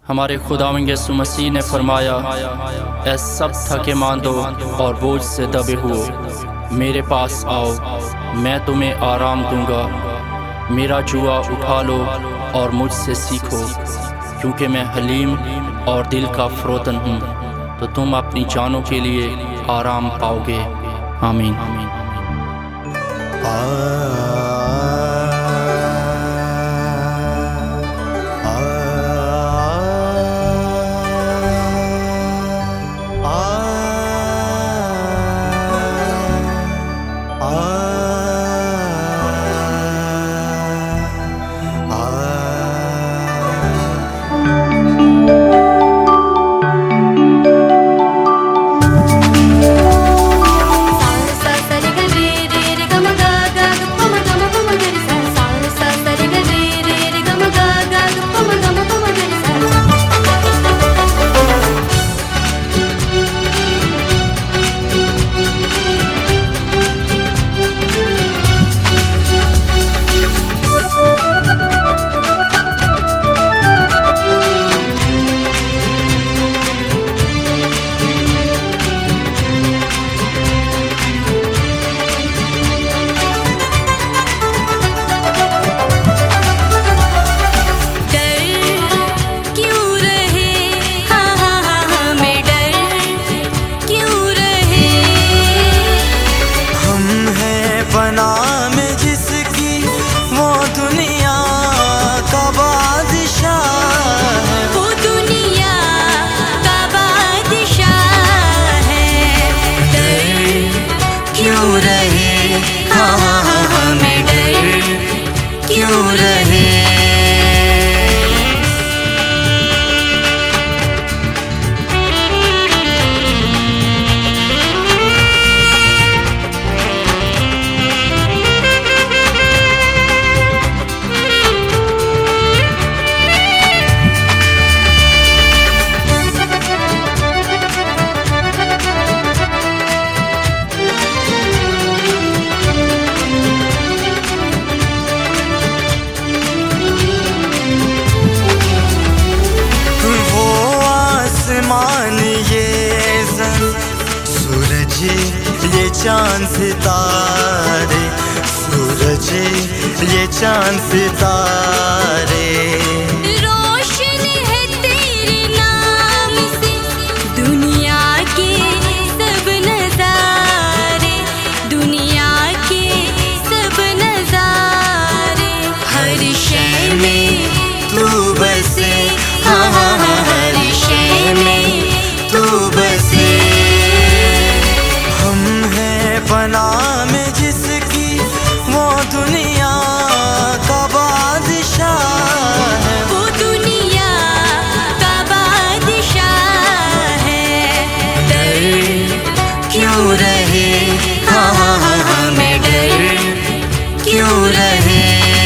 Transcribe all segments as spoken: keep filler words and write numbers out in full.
हमारे खुदावंद यीशु मसीह ने फरमाया, ऐ सब थके मांदो और बोझ से दबे हुए, मेरे पास आओ, मैं तुम्हें आराम दूंगा। मेरा जुआ उठा लो और मुझसे सीखो, क्योंकि मैं हलीम और दिल का फ़रोतन हूँ, तो तुम अपनी जानों के लिए आराम पाओगे। आमीन। ये चांद सितारे, सूरज ये चांद सितारे, रोशन है तेरे नाम से दुनिया के सब नजारे, दुनिया के सब नजारे, हर शय में तू बसे, हाँ हाँ हाँ हर शय में तू बसे। पनाह में जिसकी वो दुनिया का बादशाह है, वो दुनिया का बादशाह है। डर क्यों रहे, हाँ हाँ हाँ हमें डर क्यों रहे।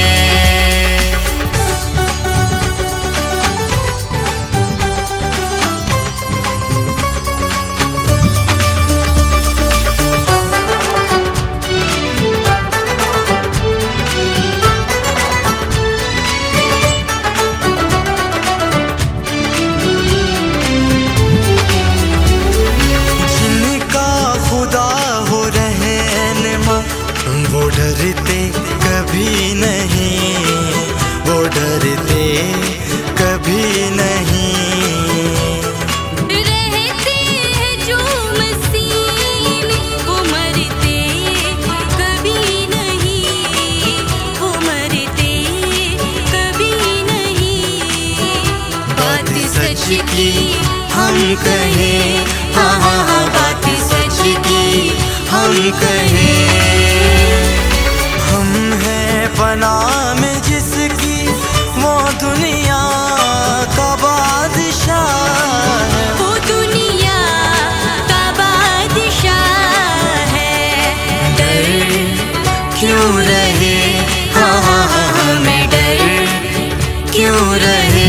वो डरते कभी नहीं, वो डरते कभी नहीं, रहते हैं जो मसीह में, वो मरते कभी नहीं, वो मरते कभी नहीं। बात सच की हम कहें, हाँ हाँ हाँ बात सच की हम कहें। हम हैं पनाह में जिसकी वो दुनिया का बादशाह है, वो दुनिया का बादशाह है। डर क्यों रहे, हाँ हाँ हाँ हमें डर क्यों रहे।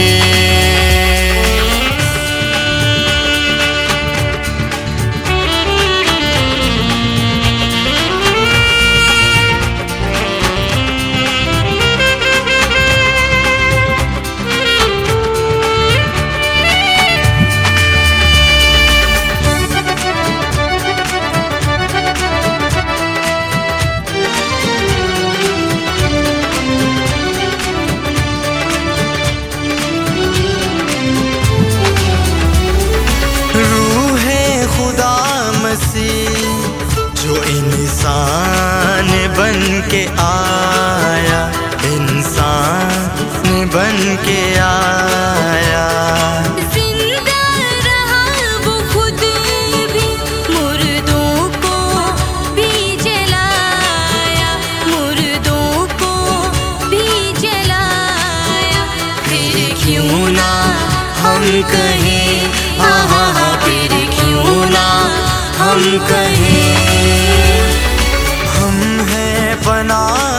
के आया, इंसान बन के आया। जिंदा रहा वो खुद भी, मुर्दों को भी जलाया, मुर्दों को भी जलाया। फिर क्यों ना हम कहें, हाँ हाँ हाँ, फिर क्यों ना हम कहें, हम हैं बना